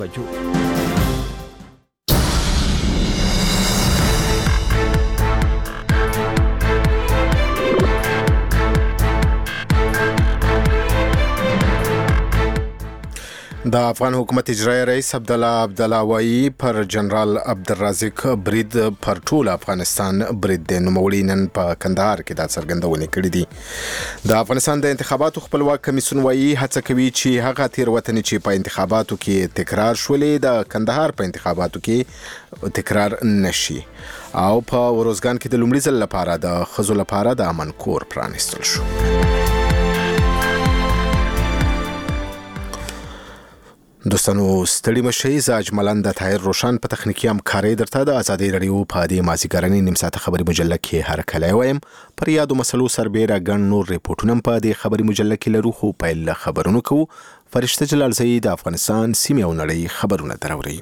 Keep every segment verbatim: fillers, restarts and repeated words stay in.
د افغان حکومت اجرایی رئیس عبدالله عبدالله وایي پر جنرال عبدالرازق برید پر ټول افغانستان برید دی. نوموړي نن په کندهار کې دا څرګندونې کړې دي. د افغانستان د انتخاباتو خپلواک کمیسیون وایي هڅه کوي چې هغه تېروتنې چې په انتخاباتو کې تکرار شولې د کندهار په انتخاباتو کې تکرار نشي. او په وروزګان کې د لومړي ځل لپاره د ښځو لپاره د امن کور پرانیستل شو. دوستانو ستړي مشئ. ز اجملند طاهر روشن په تخنیکی همکارۍ درته د ازادي رادیو په دې مازیګرنۍ نیم ساعته خبري مجله کې هرکلی وایم. پر یادو مسلو سربېره ګڼ نور ریپورټونه په دې خبري مجله کې لرو، خو پیل خبرونه کوو. فرشته جلالزئی د افغانستان سیمې او نړۍ خبرونه دراوړي.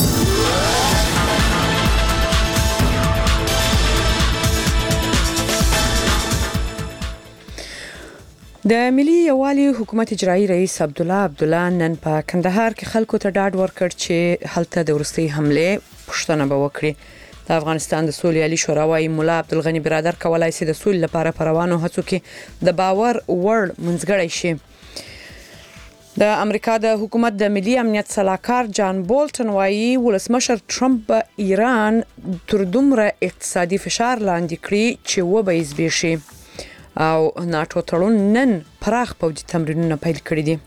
د ملي یووالي حکومت اجرایی رئیس عبدالله عبدالله نن په کندهار کې خلکو ته ډاډ ورکړ چې هلته د وروستۍ حمله پوښتنه به وکړي. د افغانستان د سولې عالی شورا وايي ملا عبدالغني برادر کولای شي د سولې لپاره په روانو هڅو کې د باور وړ منځګړی شي. د امریکا د حکومت د ملي امنیت صلاحکار جان بولټن وايي ولسمشر ټرمپ به ایران تر دومره اقتصادي فشار لاندې کړي چې وبه یې زبېښي. او ناتو تړون نن پراخ پوځي تمرینونه پیل کړي دي.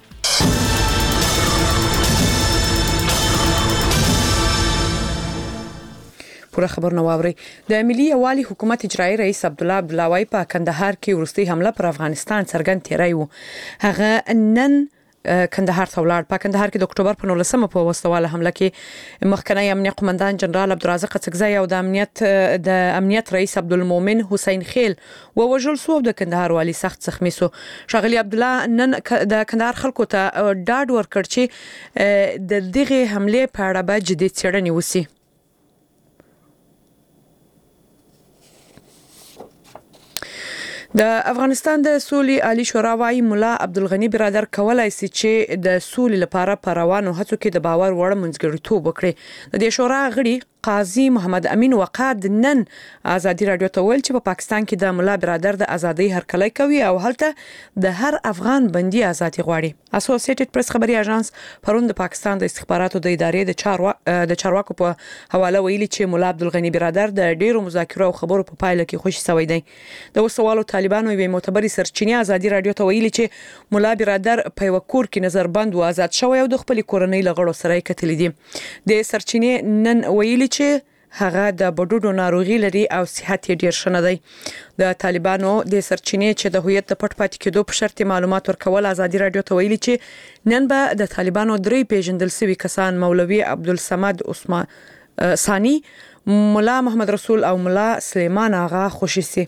پوره خبرونه واوري. د ملي یووالي حکومت اجرایی رئیس عبدالله عبدالله وایي په کندهار کې وروستۍ حمله پر افغانستان څرګند تیری و. هغه نن کندهار ته ولاړ. په کندهار کې د اکتوبر په نولسمه په وسواله حمله کې مخکنی امنیت قومندان جنرال عبدالرازق قڅکزی او د امنیت د امنیت رئیس عبدالمؤمن حسین خیل ووژل سو. د کندهار والی سخت زخمی سو. شاغلی عبدالله نن د کندهار خلکو ته ډاډ ورکړ چې د دغه حمله په اړه به جدي څېړنې وشي. د افغانستان د سولې عالی شورا وايي ملا عبدالغني برادر کولای شي چې د سولې لپاره په روانو هڅو کې د باور وړ منځګړیتوب وکړي. د دې شورا غړي قاضي محمد امین وقاد نن ازادي رادیو ته ویل چې په پا پاکستان کې د ملا برادر د ازادۍ هرکلی کوي او هلته د هر افغان بندي ازادي غواړي. اسوسییټډ پریس خبري اژانس پرون د پاکستان د استخباراتو د ادارې د چاروا د چارواکو په حواله ویلي چې ملا عبدالغني برادر د ډیرو مذاکرو او خبرو په پایله کې خوشي شوی دی. د وسوالو طالبانو یوې معتبرې سرچینې ازادي رادیو ته ویلي چې ملا برادر په یو کور کې نظربند و آزاد شوی او د خپل کورنۍ لغړو سره کتل دي. د سرچینې نن ویلي چې هغه د بډوډو ناروغي لري او صحت یې ډیر ښه نه دی. د طالبانو د سرچینې چې د هویت د پټ پاتې کېدو په شرط معلومات ورکول ازادي رادیو ته ویلي چې نن به د طالبانو درې پیژندل شوي کسان مولوي عبدالصمد عثمان ثانی، ملا محمد رسول او ملا سلیمان آغا خوشي سي.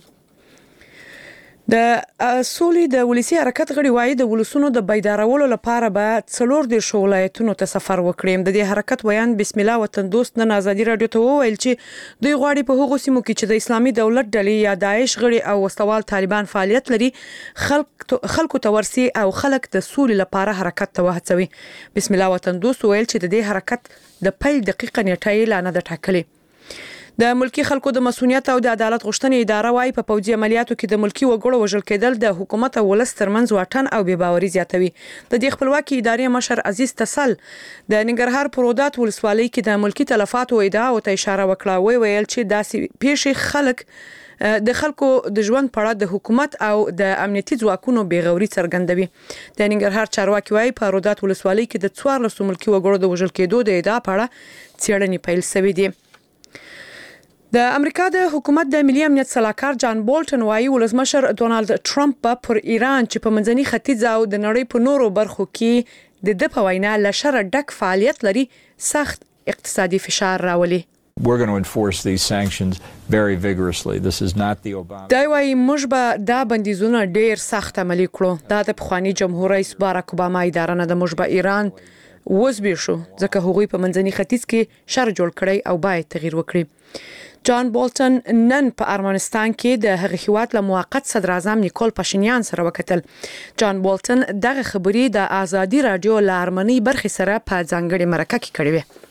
د سولې د ولسی حرکت غړي وایي د ولسونو د بیدارولو لپاره به څلور د ولایتونو ته سفر وکړي. د دې حرکت بیان بسم الله وطن دوست نن ازادي رادیو ته وویل چې دوی غواړي په هغو سیمو کې چې د اسلامي دولت ډلې یا داعش غړي او وسوال طالبان فعالیت لري خلک خلکو ته ورسي او خلک د سولې لپاره حرکت ته وهڅوي. بسم الله وطن دوست ویل چې د دې حرکت د پیل دقیقه نیټه یې لا نه ده ټاکلې. د ملکی خلکو د مسؤلیت او د عدالت غوښتنې اداره وايي په پوځي عملیاتو کې د ملکی وګړو وژل کېدل د حکومت او ولس ترمنځ واټن او بې باوري زیاتوي. د دې خپلواکي ادارې مشر عزیز تسل د ننګرهار پرودات ولسوالۍ کې د ملکی تلفاتو ادعا ته اشاره وکړه. وی ویل چې داسې پیښې خلک د خلکو د ژوند په اړه د حکومت او د امنیتي ځواکونو بیغوري څرګندوي. د ننګرهار چارواکي وايي په پرودات ولسوالۍ کې د څوارلس ملکی وګړو د وژل کېدو د ادعا په اړه څېړنې پیل شوې دي. د امریکا د حکومت د ملي امنیت صلاحکار جان بولټن وايي ولسمشر ډونالد ټرمپ پر ایران چې په منځني ختیځ او د نړۍ په نورو برخو کې د د په وینا له شر ډک فعالیت لري سخت اقتصادي فشار راولي. We're going to enforce these sanctions very vigorously. This is not the Obama. دا وايي موږ به دا بندیزونه ډیر سخت عملي کړو. دا د پخوانی جمهور رئیس باراک اوباما اداره نه د موږ به ایران وزبې شو ځکه هغوی په منځني ختیځ کې شر جوړ کړی او باید تغییر وکړي. جان بولټن نن په ارمنستان کې د هغه هیواد له موقت صدر اعظم نیکول پاشینیان سره وکتل. جان بولټن دغه خبري د آزادي رادیو له ارمني برخې سره په ځانګړي مرکه کې کړې وه.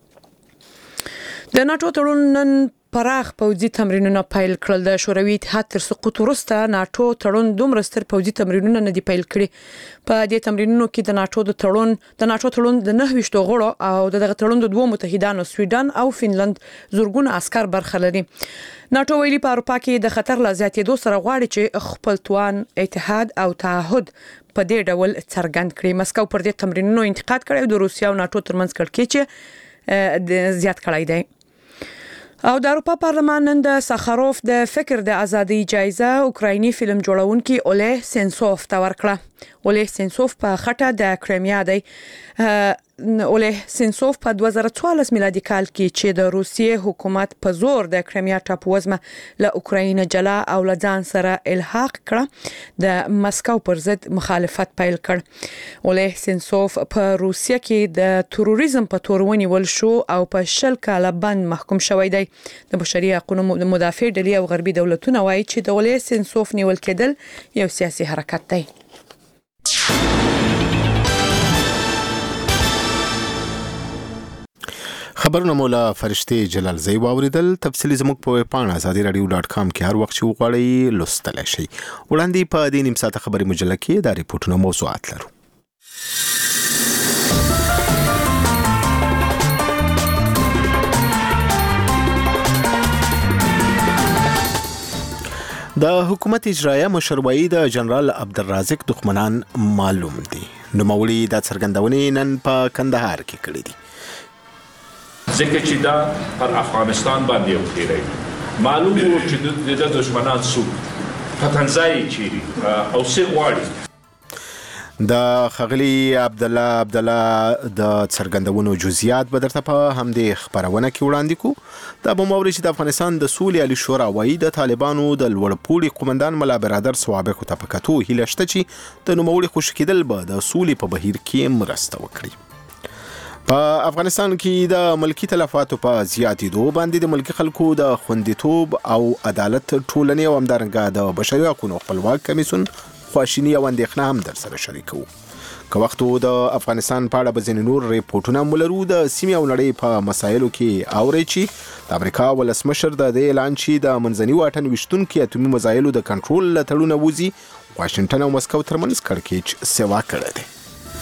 د ناتو تړون نن پراخ پوځي تمرینونه پیل کړل. د شوروي اتحاد تر سقوط وروسته ناتو تړون دومره ستر پوځي تمرینونه نه دی پیل کړي. په دې تمرینونو کې د ناتو د تړون د ناتو تړون د نهه ویشت غړو او دغه تړون د دوه متحدانو سویډن او فنلند زورګونه عسكر برخه لري. ناتو ویلي په اروپا کې د خطر لا زیاتېدو سره غواړي چې خپل توان اتحاد او تعهد په دې ډول څرګند کړي. مسکو پر دې تمرینونو انتقاد کړی او د روسیا او ناتو ترمنځ کړکېچ چې زیات کړی دی. او د اروپا پارلمان نن د ساخاروف د فکر د ازادي جایزه اوکرایني فلم جوړونکي اوله سنسوف ته ورکړه. اوله سنسوف په خټه د کریمیا دی. اوله سنسوف په دوه زره څوارلس میلادي کال کې چې د روسیې حکومت په زور د کریمیا ټاپووزمه له اوکراین جلا او له ځان سره الحاق کړه د مسکو پر ضد مخالفت پیل کړ. اوله سنسوف په روسیه کې د تروریزم په تور ونیول شو او په شل کاله بند محکوم شوی دی. د بشري حقوقو مدافع ډلې او غربي دولتونه وایي چې د اوله سنسوف نیول کېدل یو سیاسي حرکت دی. خبرونه مولا فرشتي جلال زئی واوریدل. تفصیلی زموږ په پاڼه ازادي رادیو ډاټ کام کې هر وخت چې وغواړئ لوستلی شئ. وړاندې په دې نیم ساعته خبري مجله کې دا ریپورتونه موضوعات لرو. د حکومت اجرایه مشروعي د جنرال عبدالرازق دښمنان معلوم دي. نوموړي د څرګندونې نن په کندهار کې کړې دي. ځکه چې دا پر افغانستان باندې وکړي معلوم وو چې د دښمنان څوک په تنځای چیرې او څه غواړي. د خغلی عبد الله عبد الله د څرګندونو جزئیات به درته په همدې خبرونه کې وړاندې کو. دا به موري چې د افغانستان د سولې عالی شورا وایي د طالبانو د لوړپوړي قومندان ملا برادر سوابق ته پکاتو هیله شته چې د نوموړي خوشی کېدل به د سولې په بهیر کې مرسته وکړي. په افغانستان کې د ملکی تلفاتو په زیاتېدو باندې د ملکی خلکو د خوندیتوب او عدالت ټولنې او همدارنګه د بشري حقوقو خپلواک کمیسیون خواشینی او اندېښنه هم در سره شریکو. که وختو د افغانستان په اړه به ځینې نور ریپورټونه مولرو. د سیمې او نړۍ په مسایلو کې اوري چې د امریکا ولسمشر د دې اعلان چې د منځني واټن ویشتونکو اتومي مزایلو د کنټرول له تړونه وځي واشنگټن او مسکو ترمنځ کړکېچ سوا کړی دی.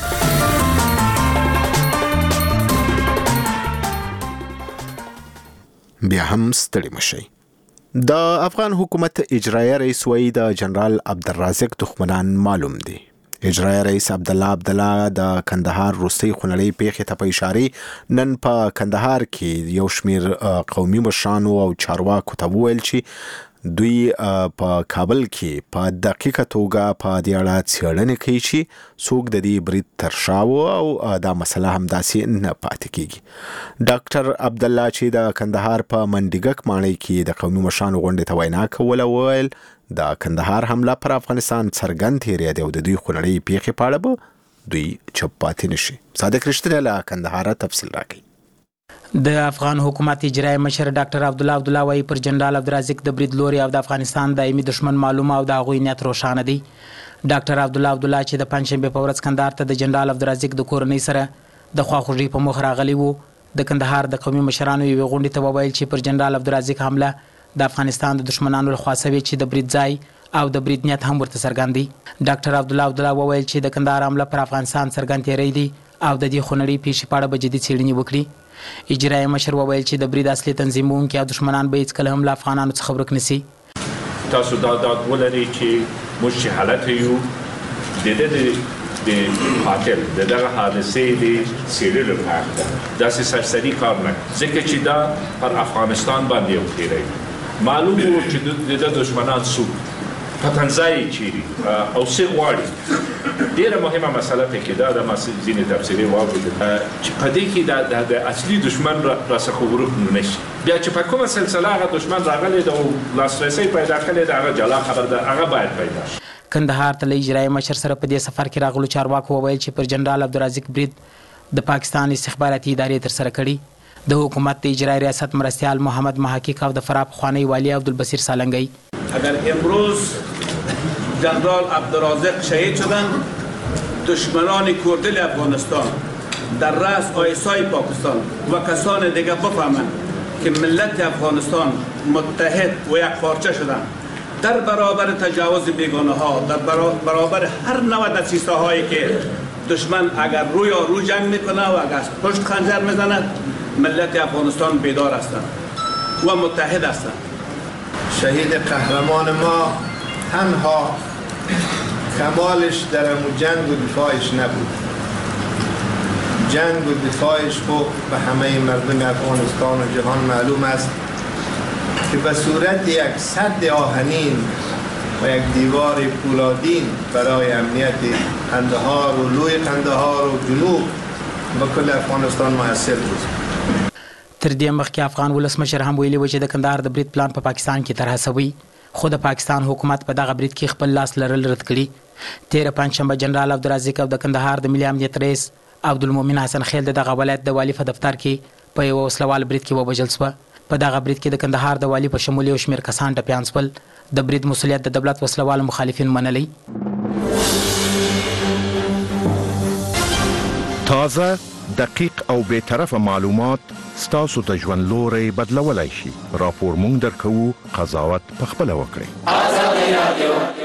بیا هم ستړي مشئ. د افغان حکومت اجرایه رئیس وایي د جنرال عبدالرازق دښمنان معلوم دي. اجرایه رئیس عبد الله عبد الله د کندهار روسي خونړۍ پیښې ته په اشاره نن په کندهار کې یو شمیر قومي مشرانو او چارواکو ته وویل چې دوی په کابل کې په دقیقه توګه په دې اړه څېړنې کوي چې څوک د دې برید تر شا و او دا مسله همداسې نه پاتې کیږي. ډاکټر عبد الله چې د کندهار په منډیګک ماڼۍ کې د قومي مشرانو غونډې ته وینا کوله وویل د کندهار حمله پر افغانستان څرګند تیری دی او د دوی خونړۍ پیښې په اړه به دوی چوپ پاتې نشي. صادق رښتینی له کندهار تفصیل راکړي. د افغان حکومت اجرایي مشر ډاکټر عبد الله عبد الله وايي پر جنرال عبدالرازق د برید لوري او د افغانستان دایمي دشمن معلومه او د هغوی نیت روښانه دی. ډاکټر عبد الله عبد الله چې د پنځشنبه په ورځ کندهار ته د جنرال عبدالرازق د کورنۍ سره د خواخوږۍ په مخ راغلی وو د کندهار د قومي مشرانو یوې غونډې ته وویل چې پر جنرال عبدالرازق حمله د افغانستان د دشمنانو لخوا شوې چې د برید ځای او د برید نیت هم ورته څرګند دی. ډاکټر عبد الله عبد الله وویل چې د کندهار حمله پر افغانستان څرګند تیری دی او د دې خونړۍ پیښې په اړه به جدي څېړنې وکړي. اجرایي مشر وویل چې د برید اصلي تنظیمونکي او دشمنان به هیڅکله هم له افغانانو څخه ورک نشي. تاسو دا ډاډ ولرئ چې موږ چې حالت یو د دې د قاتل د دغه حادثې د څېړلو په حق ده. داسې سرسري کار نه ځکه چې دا پر افغانستان باندې وکړئ معلوم وو چې د دشمنان څوک په تنځای چیرې او څه غواړي. ډېره مهمه مسله پکې دا ده. ما ځینې تفصیلي واورېدل چې په دې کې د اصلي دشمن راڅخه ورک نه شي. بیا چې په کومه سلسله هغه دشمن راغلی ده او لاسرسی پیدا کړی ده هغه جلا خبر ده هغه باید پیدا شي. کندهار ته له اجرایي مشر سره په دې سفر کې راغلو چارواکو وویل چې پر جنرال عبدالرازق برید د پاکستان استخباراتي ادارې ترسره کړي. د حکومت د اجرایی ریاست مرستیال محمد محقق او د فراه پخوانی والی عبدالبصیر سالنگی اگر امروز جنرال عبدالرازق شهید شدند، دشمنان کردل افغانستان در رأس آیسای پاکستان و کسان دیگر بفهمند که ملت افغانستان متحد و یک پارچه شدند در برابر تجاوز بیگانه ها، در برابر هر نوع دسیسه هایی که دشمن اگر روی رو جنگ میکنه و اگر پشت خنجر میزند، ملت افغانستان بیدار هستند و متحد هستند. شهید قهرمان ما تنها کمالش در امو جنگ و دفاعش نبود. جنگ و دفاعش خب به همه مردم افغانستان و جهان معلوم است که به صورت یک سد آهنین و یک دیوار پولادین برای امنیت قندهار و لوی قندهار و جنوب و کل افغانستان مؤثر بود. تر دې مخکې افغان ولسمشر هم ویلي و چې د کندهار د برید پلان په پا پاکستان کې طرح شوی، خو د پاکستان حکومت په دغه برید کې خپل لاس لرل رد کړي. تیر پنځشنبه جنرال عبدالرازق او د کندهار د ملي امنیت رئیس عبدالمؤمن حسن خیل د دغه ولایت د والی په دفتر کې په یو وسلوال برید کې ووژل شوه. په دغه برید کې د کندهار د والی په شمول یو شمېر کسان ټپیان شول. د برید مسؤلیت د دولت وسلوال مخالفین منلی. تازه، دقیق او بی‌طرفه معلومات ستاسو د ژوند لوری بدلولی شي. راپور مونږ درکوو، قضاوت پخپله وکړئ.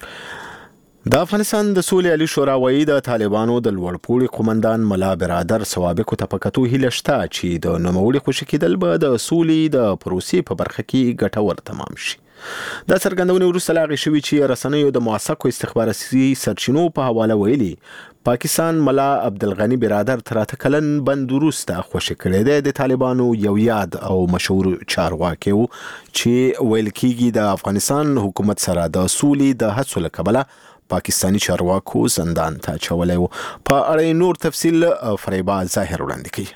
د افغانستان د سولې عالی شورا وایي د طالبانو د لوړپوړي قومندان ملا برادر سوابقو ته په کتو هیله شته چې د نوموړي خوشي کېدل به د سولې د پروسې په برخه کې ګټور تمام شي. دا څرګندونې وروسته لا هغې شوي چې رسنیو د موثقو استخباراتي سرچینو په حواله ویلي پاکستان ملا عبدالغني برادر تر اته کلن بند وروسته خوشي کړی دی. د طالبانو یو یاد او مشهور چارواکی و چې ویل کېږي د افغانستان حکومت سره د سولې د هڅو له کبله پاکستانی چارواکو زندان ته اچولی و. په اړه نور تفصیل فریبا ظاهر وړاندې کوي.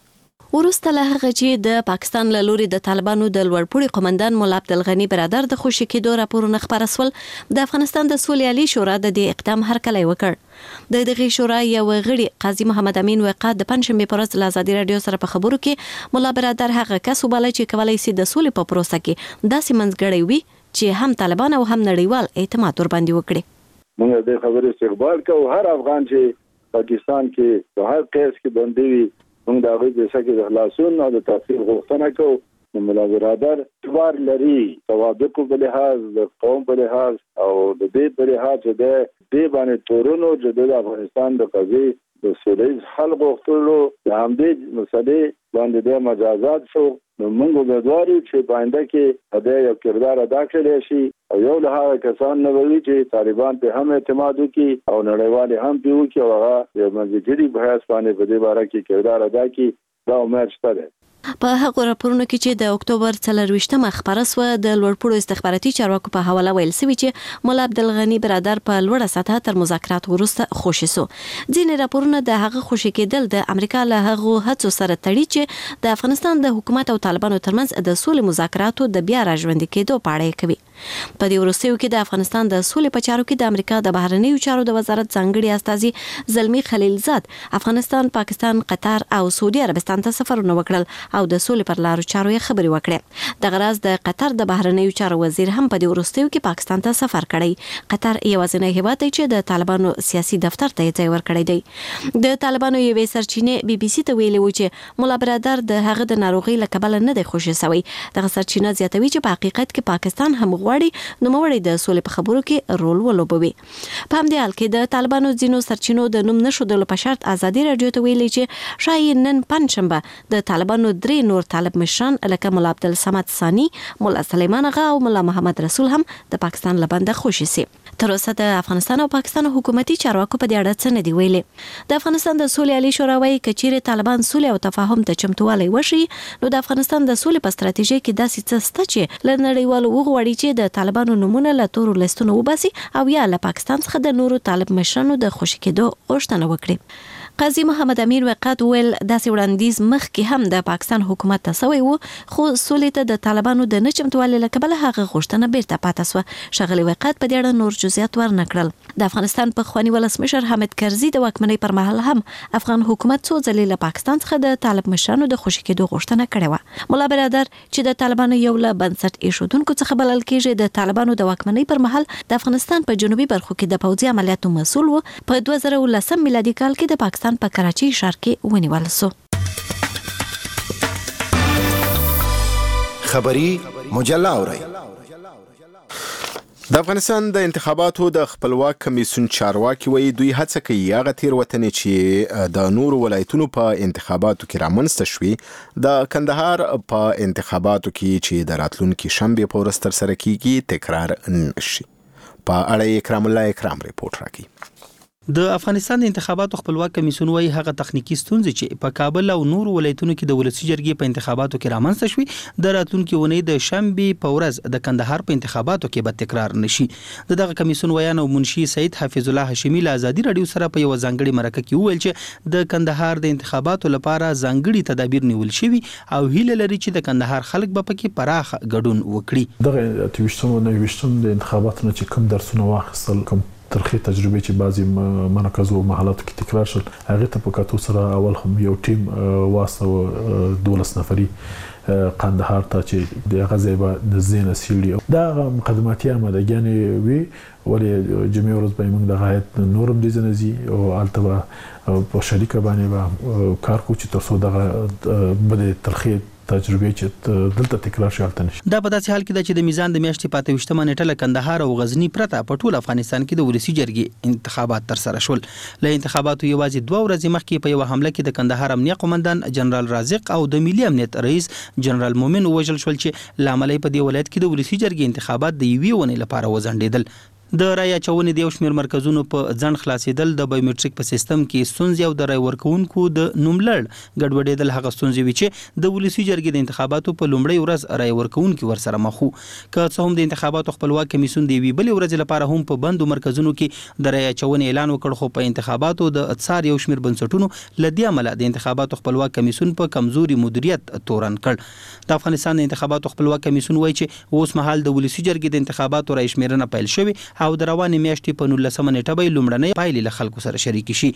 وروسته له هغه چې د پاکستان له لوري د طالبانو د لوړپوړي قومندان مولا عبدالغني برادر د خوشي کېدو راپورونه خپاره سول، د افغانستان د سولې عالی شورا د دې اقدام هرکلی وکړ. د دغې شورا یو غړي قاضي محمد امین وقا د پنځشنبې په ورځ له ازادي راډیو سره په خبرو کې مولا برادر هغه کس وباله چې کولی شي د سولې په پروسه کې داسې منځګړی وي چې هم طالبان او هم نړیوال اعتماد ورباندې وکړي. موږ د خبرې استقبال کوو. هر افغان چې پاکستان کې په هر قیس کې بندي وي، موږ د هغوی په څیر د خلاصون او د تفصیل غوښتنه کوو. نو مولا برادر اعتبار لري، سوابقو په لحاظ، د قوم په لحاظ او د دې په لحاظ چې د دې باندې تورونو چې د افغانستان د قضیې د سولیز حل غوښتلو د همدې مسلې باندې د مجازات شو. نو موږ امیدوارو چې په آینده کې د یو کردار ادا کړی شي او یو له هغه کسان نه وي چې طالبان په هم اعتماد وکړي او نړیوال هم په وکړي او هغه یو منځګړي په حیث باندې په دې باره کې کردار ادا کړي. دا امید شته ده. په هغه راپورونو کې چې د اکتوبر څلرویشتمه خپاره سوه د لوړپوړو استخباراتي چارواکو په حواله ویل سوي چې مولا عبدالغني برادر په لوړه سطحه تر مذاکرات وروسته خوشي سو. ځینې راپورونه د هغه خوشي کېدل د امریکا له هغو هڅو سره تړي چې د افغانستان د حکومت او طالبانو ترمنځ د سولې مذاکراتو د بیا راژوندي کېدو په اړه کوي. په دې وروستیو کې د افغانستان د سولې په چارو کې د امریکا د بهرنیو چارو د وزارت ځانګړي استازي زلمی خلیلزاد افغانستان، پاکستان، قطر او سعودي عربستان ته سفرونه وکړل او د سولې پر لارو چارو یې خبرې وکړې. دغه راز د قطر د بهرنیو چارو وزیر هم په دې وروستیو کې پاکستان ته سفر کړی. قطر یوازینی هیواد دی چې د طالبانو سیاسي دفتر ته ځای ورکړی دی. د طالبانو یوې سرچینې بي بي سي ته ویلي و چې مولا برادر د هغه د ناروغۍ له کبله نه دی خوشي شوی. دغه سرچینه زیاتوي چې په حقیقت کې پاکستان هم غواړي نوموړی د سولې په خبرو کې رول ولوبوي. په همدې حال کې د طالبانو ځینو سرچینو د نوم نښودلو په شرط ازادي راډیو ته ویلي چې شاید نن پنځشنبه د طالبانو درې نور طالب مشران لکه مولا عبدالصمد ثاني، مولا سلیمان آغا او مولا محمد رسول هم د پاکستان له بنده خوشي سي. تر اوسه د افغانستان او پاکستان حکومتي چارواکو په دې اړه څه نه دی ویلي. د افغانستان د سولې عالی شورا وايي که چیرې طالبان سولې او تفاهم ته چمتووالی وشي نو د افغانستان د سولې په ستراتیژۍ کې داسې څه شته چې له نړیوالو وغواړي چې د طالبانو نومونه له تورو لیستونو وباسي او یا له پاکستان څخه د نورو طالب مشرانو د خوشي کېدو غوښتنه وکړي. قاضي محمد امیر وقت ویل داسې وړاندیز مخکې هم د پاکستان حکومت ته سوی و خو سولې ته د طالبانو د نه چمتووالي له کبله هغه غوښتنه بیرته پاتې سوه. ښاغلي وقت په دې اړه نور جزئیات ورنکړل. د افغانستان پخواني ولسمشر حامد کرزي د واکمنۍ پر مهال هم افغان حکومت څو ځلې له پاکستان څخه د طالب مشرانو د خوشي کېدو غوښتنه کړې وه. ملا برادر چې د طالبانو یو له بنسټ ایښودونکو څخه بلل کېږي د طالبانو د واکمنۍ پر مهال د افغانستان په جنوبي برخو کې د پوځي عملیاتو مسؤل و. په دوه زره ولسم میلادي کال کې د پاکستان په کراچۍ ښار کې ونیول شو. خبری مجله اورئ. د افغانستان د انتخاباتو د خپلواک کمیسیون چارواکي وایي دوی هڅه کوي هغه تېروتنې چې د نورو ولایتونو په انتخاباتو کې رامنځته شوي د کندهار په انتخاباتو کې چې د راتلونکي شنبې په ورځ ترسره کیږي تکرار نشي. په اړه اکرام الله اکرام ریپورت راکړي. د افغانستان د انتخاباتو خپلواک کمیسیون وايي هغه تخنیکی ستونزې چې په کابل او نورو ولایتونو کې د ولسی جرګې په انتخاباتو کې رامنځته شوې د راتلونکي اونۍ د شنبې په ورځ د کندهار په انتخاباتو کې به تکرار نشي. دغه کمیسیون ویان او منشي سید حفیظ الله هاشمي له ازادي رادیو سره په یو ځانګړي مرکه کې وویل چې د کندهار د انتخاباتو لپاره ځانګړي تدابیر نیول شوي او هیله لري چې د کندهار خلک به پکې پراخ ګډون وکړي. دغه اتويشتم او نويشتم د انتخاباتو چې کوم درسونه واخیستل کوم ترخی تجربه چې بعضی مرکزو او محلاتو کې تکرار شول هغه ته په کاتو سره اول هم یو ټیم واسطه دولس نفري قندهار ته چې د غزيبه د زینه سیلی دا مقدماتي آمادګیانې وی ولې جمعي ورځ به موږ د غایت نورم دي زنزي او التبا په شریکه باندې با کار کو چې تاسو دغه بده ترخی تجربه چې دلته تکرار شالته نشي. دا په داسې حال کې ده چې د میزان د میاشتې پاتې وشتمه نیټه له کندهار او غزنی پرته په ټول افغانستان کې د ولسی جرګې انتخابات تر سره شول. له انتخاباتو یوازې دوه ورځې مخکې په یو حمله کې د کندهار امنیه قومندان جنرال رازق او د ملي امنیت رئیس جنرال مومن وژل شول چې لامل په دې ولایت کې د ولسی جرګې انتخابات د یوې ونې لپاره وځنډېدل. د رای اچونې د یو شمېر مرکزونو په ځنډ خلاصېدل د بایومټریک په سیستم کې ستونزې او د رای ورکوونکو د نوملړ ګډوډېدل هغه ستونزې وي چې د ولسی جرګې د انتخاباتو په لومړۍ ورځ رای ورکوونکي ورسره مخ وو. که څه هم د انتخاباتو خپلواک کمیسیون د یوې بلې ورځې لپاره هم په بندو مرکزونو کې د رای اچونې اعلان وکړ خو په انتخاباتو د څار یو شمېر بنسټونو له دې امله د انتخاباتو خپلواک کمیسیون په کمزوري مدیریت تورن کړ. د افغانستان د انتخاباتو خپلواک کمیسیون وایي چې اوس مهال د ولسی جرګې د انتخاباتو رای شمیرنه پیل شوې او د روانې میاشتې په نولسمه نیټه به لومړنۍ پایلې له خلکو سره شریک شي.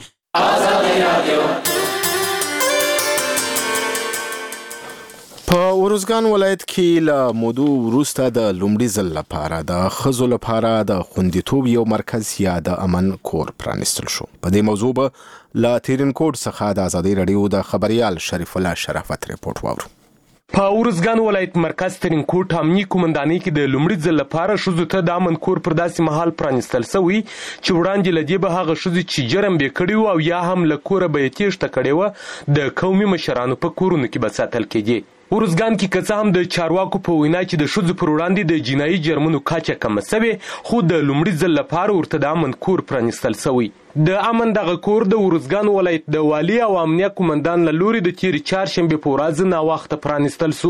په ورزګان ولایت کې له مودو وروسته د لومړي ځل لپاره د ښځو لپاره د خوندیتوب یو مرکز یا د امن کور پرانیستل شو. په دې موضوع به له تیرنکوټ څخه د ازادي رادیو د خبريال شریف الله شرافت ریپورت واورو. په ورزګان ولایت مرکز ترینکوټ امنیه قومندانۍ کې د لومړي ځل لپاره ښځو ته د امن کور پر داسې مهال پرانیستل شوی چې وړاندې له دې به هغه ښځې چې جرم به کړی او یا هم له کوره به یې تېښته کړې وه د قومي مشرانو په کورونو کې به ساتل کېدې. ورزګان کې که څه هم د چارواکو په وینا چې د ښځو پر وړاندې د جنایي جرمونو کچه کمه شوې خو د لومړي ځل لپاره ورته د امن کور پرانیستل شوی. د امن دغه کور د ورزګان ولایت د والی او امنیه قومندان له لوري د تیرې چهارشنبې په ورځ ناوخته پرانیستل شو.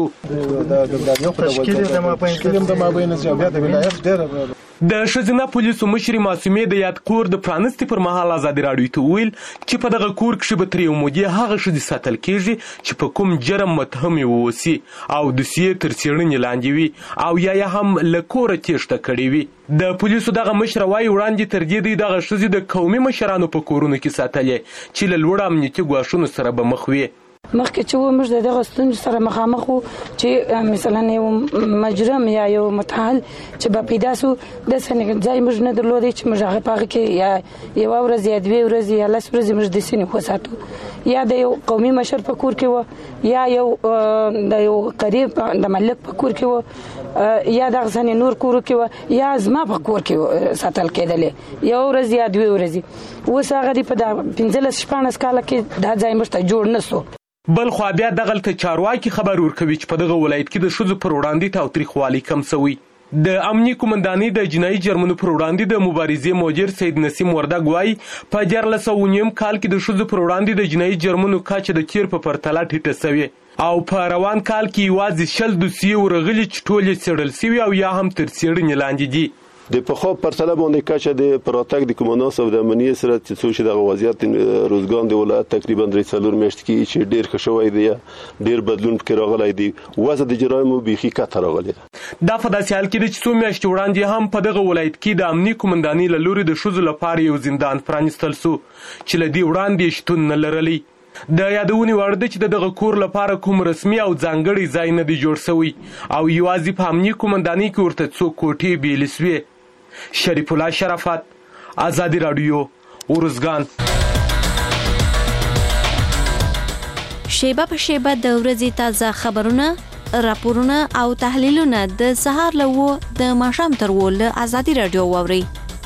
د ښځینه پولیسو مشرې معصومې د یاد کور د پرانستې پر مهال ازادي راډیو ته وویل چې په دغه کور کښې به تر یو مودې هغه ښځې ساتل کېږي چې په کوم جرم متهمې واوسي او دوسیې تر څېړنې لاندې وي او یا یې هم له کوره تېښته کړې وي. د پولیسو دغه مشره وایي وړاندې تر دې دوی دغه ښځې د قومي مشرانو په کورونو کې ساتلې چې له لوړ امنیتي ګواښونو سره به مخ وي. مخکې چې و موږ د دغه ستونزو سره مخامخ وو چې مثلا یو مجرم یا یو متحل چې به پیدا سو داسې ځای موږ نه درلودی چې موږ هغه په هغه کې یا یوه ورځ یا دوې ورځې یا لس ورځې موږ داسې نه وساتو. یا د یو قومي مشر په کور کې وه یا یو د یو قریب د ملک په کور کې وه یا دغه ځانې نور کورو کې وه یا زما په کور کې ساتل کېدلې یوه ورځ یا دوې ورځې. اوس هغه دی په دغه پنځلس شپاړس کاله کې دا ځای موږ ته جوړ نه سو. بل خوا بیا دغلته چارواکي خبر ورکوي چې په دغه ولایت کې د ښځو پر وړاندې تاوتریخوالي کم شوی. د امنیه قومندانۍ د جنایي جرمونو پر وړاندې د مبارزې مدیر سید نسیم وردګ وایي په دیارلس سوه نیم کال کې د ښځو پر وړاندې د جنایي جرمونو کچه د تیر په پرتله ټیټه شوې او په روان کال کې یوازې شل دوسیې ورغلي چې ټولې څېړل شوي او یا هم تر څېړنې لاندې دي. د پخوا پرتله باندې کچه د پراتګ د کومناس او د امنیت سره چې څو چې د وضعیت روزګان د ولایت تقریبا درې څلور میاشتې کې چې ډیر ښه شوی دی، ډیر بدلون پکې راغلی دی، وضع د جرایمو بیخي کته راغلی. دا په داسې حال کې دی چې څو میاشتې وړاندې هم په دغه ولایت کې د امني قومندانۍ له لوري د ښځو لپاره یو زندان پرانیستل سو چې له دې وړاندې شتون نه لرلی. د یادونې وړ ده چې د دغه کور لپاره کوم رسمي او ځانګړی ځای نه دی جوړ شوی او یوازې په امني قومندانۍ کې ورته څو کوټې بیلې سوې. شریف الله شرافت، ازادي راډیو، ارزګان. شیبه په شیبه د ورځې تازه خبرونه، راپورونه او تحلیلونه د سهار له و د ماښام تر و له ازادي راډیو واورئ.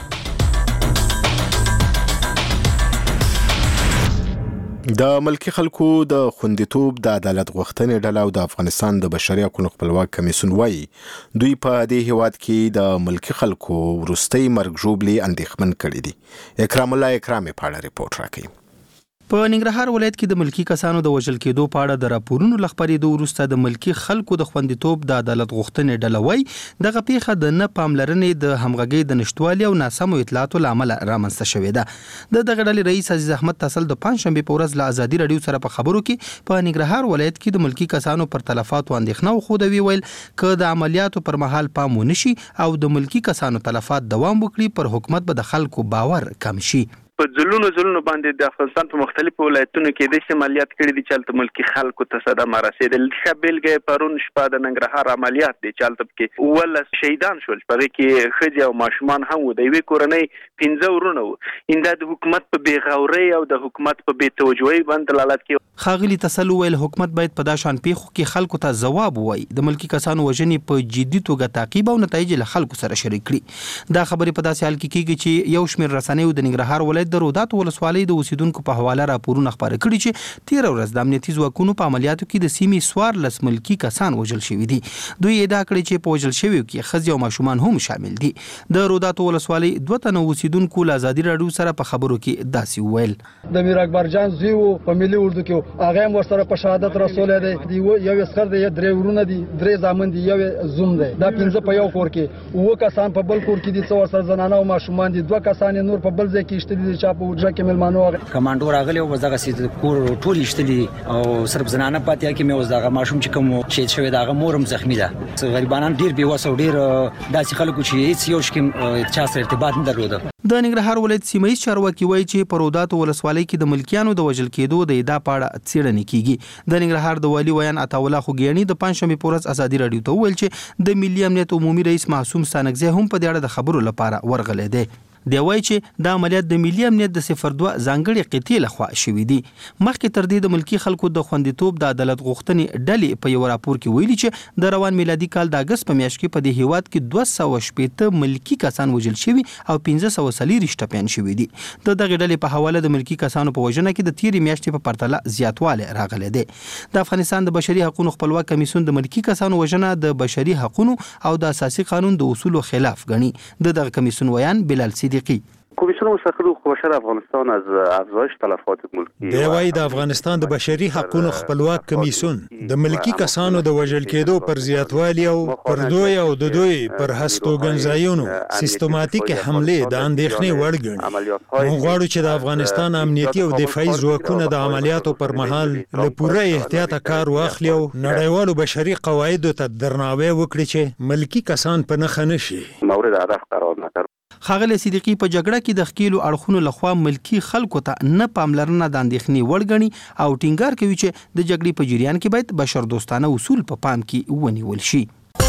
د ملکی خلکو د خوندیتوب د عدالت غوښتنې ډله او د افغانستان د بشري حقوقو خپلواک کمیسیون وایي دوی په دې هیواد کې د ملکی خلکو وروستي مرګ ژوبلې اندېښمن کړي دي. اکرام الله اکرامي په اړه ریپورت راکوي. په ننګرهار ولایت کې د ملکی کسانو د وژل کېدو په اړه د راپورونو لخبرېدو وروسته د ملکی خلکو د خوندیتوب د عدالت غوښتنې ډله وایي دغه پیښه د نه پاملرنې، د همغږۍ د نشټوالي او ناسمو اطلاعاتو له امله رامنځته شوې ده. د دغه ډلې رئیس عزیز احمد تسل د پنځشنبې په ورځ له ازادي راډیو سره په خبرو کې په ننګرهار ولایت کې د ملکی کسانو پر تلفاتو اندېښنه وښوده. ویل که د عملیاتو پر مهال پام ونشي او د ملکی کسانو تلفات دوام وکړي، پر حکومت به د خلکو باور کم شي. په ځلونو ځلونو باندې د افغانستان په مختلفو ولایتونو کې د عملیات کړي دي چې هلته ملکي خلکو ته صدمه رسېدل. ښه بېلګه پرون شپه د ننګرهار عملیات دی چې هلته پکې اوولس شهیدان شول، په هغې کې ښځې او ماشومان هم وو، د یوې کورنۍ پنځه ورونه وو. دا د حکومت په بېغورۍ او د حکومت په بې توجهۍ باندې دلالت کوي. ښاغلي تسل وویل حکومت باید په دا شان پیښو کې خلکو ته ځواب ووایي، د ملکي کسانو وژنې په جدي توګه تعقیب او نتایج له خلکو سره شریک کړي. دا خبرې په داسې حال کې کېږي چې یو شمېر رسنیو د ننګرهار ولایت د روداتو ولسوالۍ د اوسیدونکو په حواله راپورونه خپاره کړي چې تېره ورځ د امنیتي ځواکونو په عملیاتو کې د سیمې څوارلس ملکي کسان وژل شوي دي. دوی ادعا کړې چې په وژل شویو کې ښځې او ماشومان هم شامل دي. د روداتو ولسوالۍ دوه تنه اوسیدونکو له ازادي راډیو سره په خبرو کې داسې وویل. د میر اکبر جان زوی و په ملي اردو کې، هغه هم ورسره په شهادت رسولی دی. یو اسکر دی، درې ورونه دي، درې زامن دي، یو زوم دی. دا پنځه په یو کور کې، اووه کسان په بل کور کې دي، څه ورسره زنانه او ماشومان دي، دوه کسان نور په بل ځای کې ایشتلي دي چې په حجره کې مېلمانه وغیره. کمانډو راغلی او دغه سي کور ټول ایشتلي او صرف زنانه پاتې کې مې اوس دغه ماشوم چې کوم شهید شوی دغه مورم زخمی ده. غریبانان ډیر بې وسه او ډیر داسې خلکو چې هیڅ یو شکم چا سره ارتباط نه درلوده. د ننګرهار ولایت سیمه‌ایز چارواکي وایي چې په روداتو ولسوالۍ کې د ملکیانو د وژل کېدو د ادعا په اړه څېړنې کیږي. د ننګرهار د والي ویان عطاالله خوګیاني د پنځشنبې په ورځ ازادي راډیو ته وویل چې د ملي امنیت عمومي رئیس معصوم ستانکزی هم په دې اړه د خبرو لپاره ورغلی دی. دی وایي چې د عملیات د ملي امنیت د صفر دوه ځانګړي قطعې لخوا شوي دي. مخکې تر دې د ملکي خلکو د خوندیتوب د عدالت غوښتنې ډلې په یو راپور کې ویلي چې د روان میلادي کال د اګست په میاشت کې په دې هیواد کې دوه سوه شپېته ملکي کسان وژل شوي او پنځه سوه څلېرویشت ټپیان شوي دي. د دغې ډلې په حواله د ملکي کسانو په وژنه کې د تېرې میاشتې په پرتله زیاتوالی راغلی دی. د افغانستان د بشري حقوقو خپلواک کمیسیون د ملکي کسانو وژنه د بشري حقوقو او د اساسي قانون د اصولو خلاف ګڼي. د دغه کمیسیون ویان بلال صدیقی: کمیسیون مستقل حقوق بشر افغانستان از افزایش تلفات ملکی دی وايي د افغانستان د بشري حقوقو خپلواک کمیسیون د ملکی کسانو د وژل کېدو پر زیاتوالي او پر دوی او د دوی پر هستوګنځایونو سیستماتیک حمله د اندېښنې وړ ګڼي. موږ غواړو چې د افغانستان امنیتي او دفاعي ځواکونه د عملیاتو پر مهال له پوره احتیاط کار واخلي او نړیوالو بشري قواعدو ته درناوی وکړي چې ملکی کسان په نښه نشي. مورد هدف قرار نکړي. ښاغلی صدیقي په جګړه کې د ښکېلو اړخونو لخوا ملکي خلکو ته نه پاملرنه د اندېښنې وړ ګڼي او ټینګار کوي چې د جګړې په جریان کې باید بشردوستانه اصول په پام کې ونیول شي.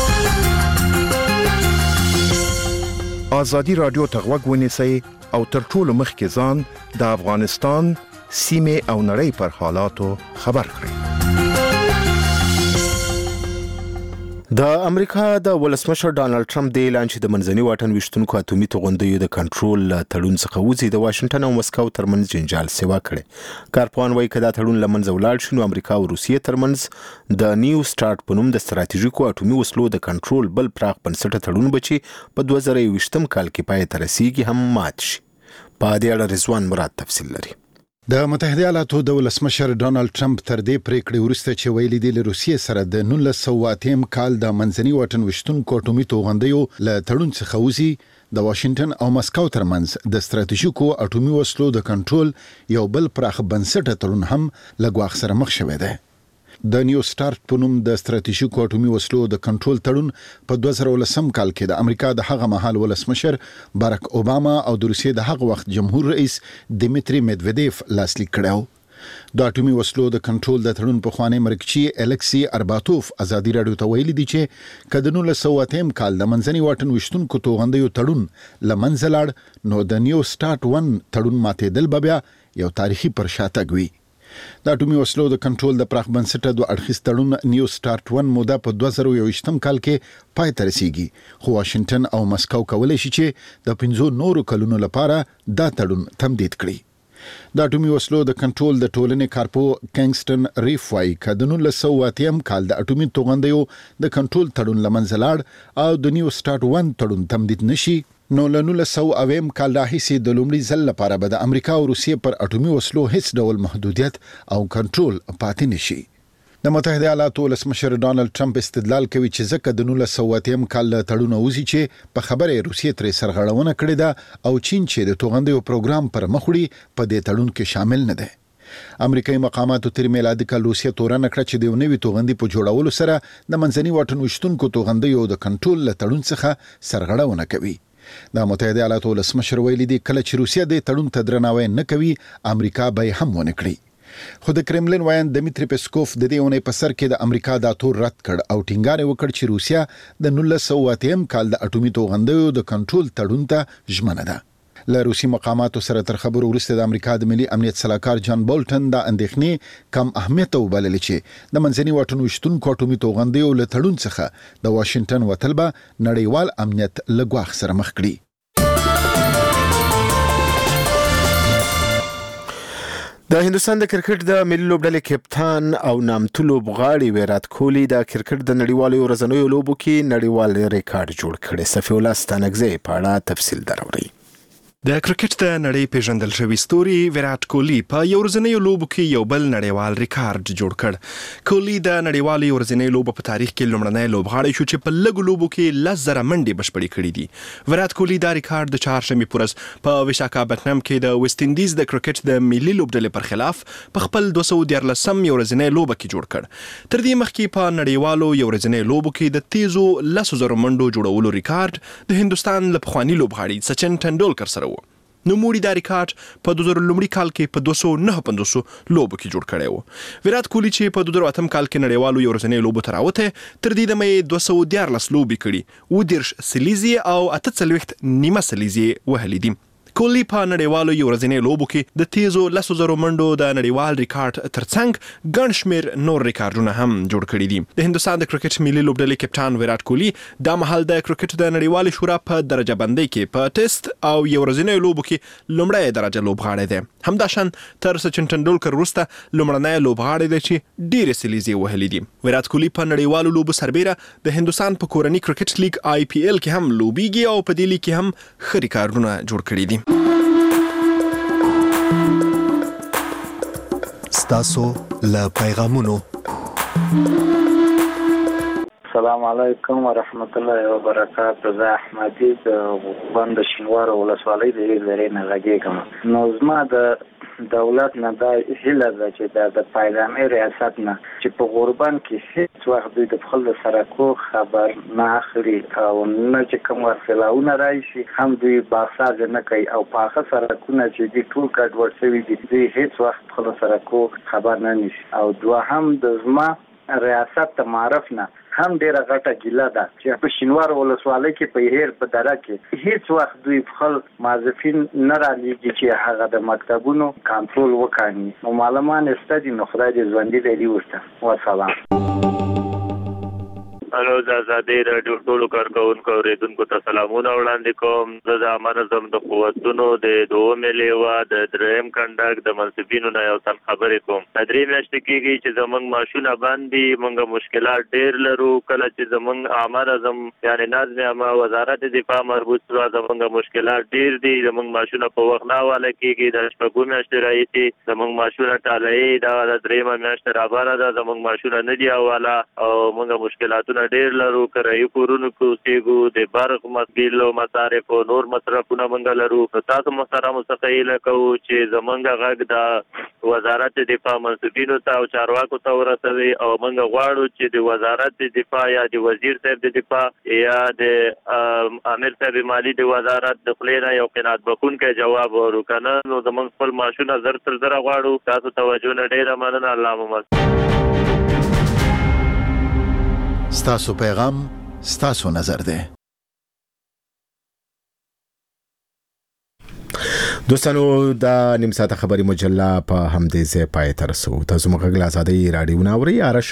ازادي راډیو ته غوږ ونیسئ او تر ټولو مخکې ځان د افغانستان سیمې او نړۍ پر حالاتو خبر کړئ. د امریکا د ولسمشر ډانلډ ټرمپ د اعلان چې د منځني واټن ویشتونکو اتومي توغندیو د کنټرول تړون څخه وځي د واشنگټن او مسکو ترمنځ جنجال سیوا کړي. کارپوهان وایي که دا تړون له منځه ولاړ شي نو امریکا او روسیې ترمنځ د نیو سټارټ په نوم د ستراتیژیکو اتومي وسلو د کنټرول بل پراخ بنسټه تړون به چې په دوه زره یوویشتم کال کې پای ته رسیږي هم مات شي. په دې اړه رضوان مراد تفصیل لري. د متحده ایالاتو د ولسمشر ډانلډ ټرمپ تر دې پریکړې وروسته چې ویلي دي له روسیې سره د نولس سوه اتم کال د منځني واټن ویشتونکو اتومي توغندیو له تړون څخه وځي، د واشنگټن او مسکو ترمنځ د ستراتیژیکو اټومي وسلو د کنټرول یو بل پراخ بنسټه تړون هم لګواخ سره مخ شوی دی. د نیو سٹارټ په نوم د ستراتیژیکو اټومي وسلو د کنټرول تړون په دوه زره ولسم کال کې د امریکا د هغه مهال ولسمشر باراک اوباما او د روسیې د هغه وخت جمهور رئیس دیمیتری میدویدیف لاسلیک کړو. د اټومي وسلو د کنټرول د تړون په خوانی مرکچی الکسی ارباتوف ازادي راډیو ته ویلي دي چې کله نو له سواتیم کال د منځني واټن وشتونکو توغندیو تړون لمنځلاړ نو د نیو سٹارټ ون تړون ماتېدل بیا یو تاریخي پرشاتګ وي. د اټومي وسلو د کنټرول د پراخ بنسټه دوه اړخیز تړون نیو سٹارټ ون موده په دوه زره یوویشتم کال کې پای ته رسیږي، خو واشنگټن او مسکو کولای شي چې د پنځو نورو کلونو لپاره دا تړون تمدید کړي. د اټومي وسلو د کنټرول د ټولنې کارپو کینګسټن ریف وايي چې د نولس سوه اتیا کال د اټومي توغندیو د کنټرول تړون لمنځلاړ او د نیو سٹارټ ون تړون تمدید نشي نو له نولس سوه اویم کال راهیسې د لومړي ځل لپاره به د امریکا او روسیې پر اټومي وسلو هیڅ ډول محدودیت او کنټرول پاتې نشي. د متحده ایالاتو ولسمشر ډانلډ ټرمپ استدلال کوي چې ځکه د نولس سوه اتیا کال تړون وزي چې په خبره روسیې ترې سرغړونه کړې ده او چین چې د توغندیو پروګرام پر مخ وړي په دې تړون کې شامل نه ده. امریکایي مقاماتو تر میلادي کال روسیې تورن کړ چې د نوې توغندي په جوړولو سره د منځني واټن وشتونکو توغندیو د کنټرول له تړون څخه سرغړونه کوي. د متحده ایالاتو ولسمشر ویلي دی کله چې روسیه د تړون ته درناوی نه کوي امریکا به هم ونه کړي. خو د کرملین وایي دمیتری پسکوف د دې اونۍ په سر کې د امریکا دا تور رد کړ او ټینګار وکړ چې روسیه د نولس سوه اتیا کال د اټومي توغندیو د کنټرول تړون ته ژمنه ده. له روسي مقاماتو سره تر خبرو وروسته د امریکا د ملي امنیت سلاکار جان بولټن د اندېښنې کم اهمیت وبللې چې د منځني واټن وشتونکو اټومي توغندیو له تړون څخه د واشنگټن وتل به نړیوال امنیت له ګواښ سره مخ کړي. د هندستان د کرکټ د ملي لوبډلې کپتان او نامتو لوبغاړي ویرات کوهلی د کرکټ د نړیوالو ورځنیو لوبو کې نړیوال ریکارډ جوړ کړی. صفی الله ستانکزی په اړه تفصیل دروري. د کرکټ د نړۍ پیژندل شوی ستوري ویرات کوهلی په یو ورځنیو لوبو کې یو بل نړیوال ریکارډ جوړ کړ. کوهلی د نړیوالو ورځنیو لوبو په تاریخ کې لومړنی لوبغاړی شو چې په لږو لوبو کې لس زره منډې بشپړې کړې دي. ویرات کوهلی دا ریکارډ د چهارشنبې په ورځ په وشاکاپټنم کې د ویسټ انډیز د کرکټ د ملي لوبډلې پر خلاف په خپل دوه سوه دیارلسم یو ورځنۍ لوبه کې جوړ کړ. تر دې مخکې په نړیوالو یو ورځنۍ لوبو کې د تیزو لسو زرو منډو جوړولو ریکارډ د هندستان له پخواني لوبغاړي سچن ټنډولکر سره و. نو موړي دا ریکارډ په دوه زره لومړي کال کې په دوه سوه نهه پنځوس لوبو کې جوړ کړی و. ویرات کوهلی چې په دوه زره اتم کال کې نړیوالو یو ورځنیو لوبو ته راوته تر دې دمه یې دوه سوه دیارلس لوبې کړي، اووه دېرش سلیزې او اته څلوېښت نیمه سلیزې وهلې دي. کوهلی په نړیوالو یو ورځنیو لوبو کې د تیزو لسو زرو منډو د نړیوال ریکارډ ترڅنګ ګڼ شمېر نور ریکارډونه هم جوړ کړي دي. د هندستان د کرکټ ملي لوبډلې کپتان ویرات کوهلی دا مهال د کرکټ د نړیوالې شورا په درجه بندۍ کې په ټیسټ او یو ورځنیو لوبو کې لومړی درجه لوبغاړی دی. همداشان تر سچن ټنډولکر وروسته لومړنی لوبغاړی دی چې ډېرې سلیزې وهلې دي. ویرات کوهلی په نړیوالو لوبو سربیره د هندستان په کورني کرکټ لیګ آی پی ایل کې هم لوبیږي او په دې لیګ کې هم ښه ریکارډونه جوړ کړي دي. ستاسو له پیغامونو. السلام علیکم ورحمت الله وبرکاته. زه احمدی د بند شینوار ولسوالۍ د لرې نه لګېږم. نو زما د دولت نه دا هیله ده چې د پایلامي ریاست نه چې په غوربان کې هیڅ وخت دوی د خپل سرکو خبر نه اخلي او نه چې کوم ورسلاونه راشي هم دوی باساز نه کوي او پاخه سرکونه چې دوی ټول ګډوډ شوي دي دوی هیڅ وخت خپل سرکو خبر نه نیسي. او دوهم د زما ریاست ته معرف نه هم ډیره غټه ګیله ده چې په شینوار ولسوالۍ کې په هیر په دره کې هیڅ وخت دوی خپل موظفین نه رالیږي چې هغه د مکتبونو کنټرول وکړي. نو معلمان استدي نو خدای دې ژوندي لري ورته. والسلام. الو د آزادۍ راډیو ټولو کارکوونکو اورېدونکو ته سلامونه وړاندې کوم. زه د عامه نظم د قوتونو د دومې لیوه د دریم کنډک د منصبینو نه یو څه خبرې کوم. درې میاشتې کېږي چې زموږ معاشونه بند دي، موږ مشکلات ډېر لرو. کله چې زموږ عامه نظم یعنې نظم عامه وزارت دفاع مربوط شو زموږ مشکلات ډېر دي. زموږ معاشونه په وخت نه حواله کېږي. د شپږو میاشتې راهیسې زموږ معاشونه ټاله یې دا د درېیمه میاشت رابره ده زموږ معاشونه نه دي حواله او موږ مشکلاتونه نه ډیر لرو کرایي کورونو کې اوسېږو د برق مسبیل او مصارف او نور مصرفونه موږ لرو. تاسو محترم څخه یې کوو چې زمونږ غږ د وزارت دفاع منصوبینو ته او چارواکو ته ورسوي او موږ غواړو چې د وزارت دفاع یا د وزیر صاحب د دفاع یا د امیر صاحب مالی د وزارت د خلینا یو قناعت بخونکی جواب ورکړي کنه نو زمونږ خپل معاشونه زر تر زر غواړو. تاسو توجه نه ډیره مننه. الله مو ستاسو پیغام ستاسو نظر ده. دوستانو د نیم ساعته خبري مجله په همدې ځای پای ته رسو. تاسو موږ غلا آزادۍ رادیو ناوري آرش